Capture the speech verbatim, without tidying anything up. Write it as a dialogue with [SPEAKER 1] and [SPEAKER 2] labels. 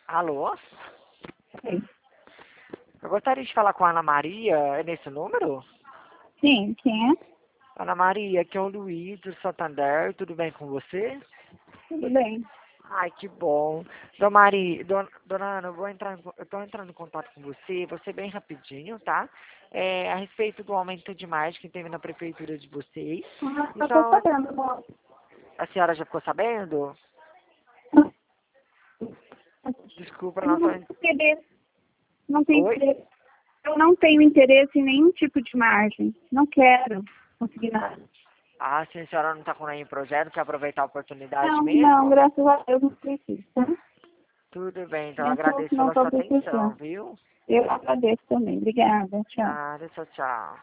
[SPEAKER 1] Alô?
[SPEAKER 2] Sim,
[SPEAKER 1] Eu gostaria de falar com a Ana Maria. É nesse número?
[SPEAKER 2] Sim, quem é?
[SPEAKER 1] Ana Maria, aqui é o Luiz do Santander. Tudo bem com você?
[SPEAKER 2] Tudo bem.
[SPEAKER 1] Ai, que bom. Dona Maria, dona, dona Ana, eu vou entrar, em co- eu tô entrando em contato com você, você bem rapidinho, tá? É, a respeito do aumento de margem que teve na prefeitura de vocês.
[SPEAKER 2] Ah, eu tô
[SPEAKER 1] Então,
[SPEAKER 2] sabendo, bom.
[SPEAKER 1] a senhora já ficou sabendo? Desculpa,
[SPEAKER 2] Eu
[SPEAKER 1] não tô...
[SPEAKER 2] não tenho interesse, não tenho
[SPEAKER 1] Oi?
[SPEAKER 2] interesse. Eu não tenho interesse em nenhum tipo de margem. Não quero conseguir nada.
[SPEAKER 1] Ah, se a senhora não tá com nenhum projeto, quer aproveitar a oportunidade
[SPEAKER 2] Não, não,
[SPEAKER 1] mesmo?
[SPEAKER 2] graças a Deus não preciso, tá?
[SPEAKER 1] Tudo bem, então eu
[SPEAKER 2] Não tô,
[SPEAKER 1] agradeço
[SPEAKER 2] não
[SPEAKER 1] pela
[SPEAKER 2] tô
[SPEAKER 1] sua atenção,
[SPEAKER 2] precisando.
[SPEAKER 1] viu?
[SPEAKER 2] Eu agradeço também. Obrigada, tchau.
[SPEAKER 1] Nada, tchau, tchau.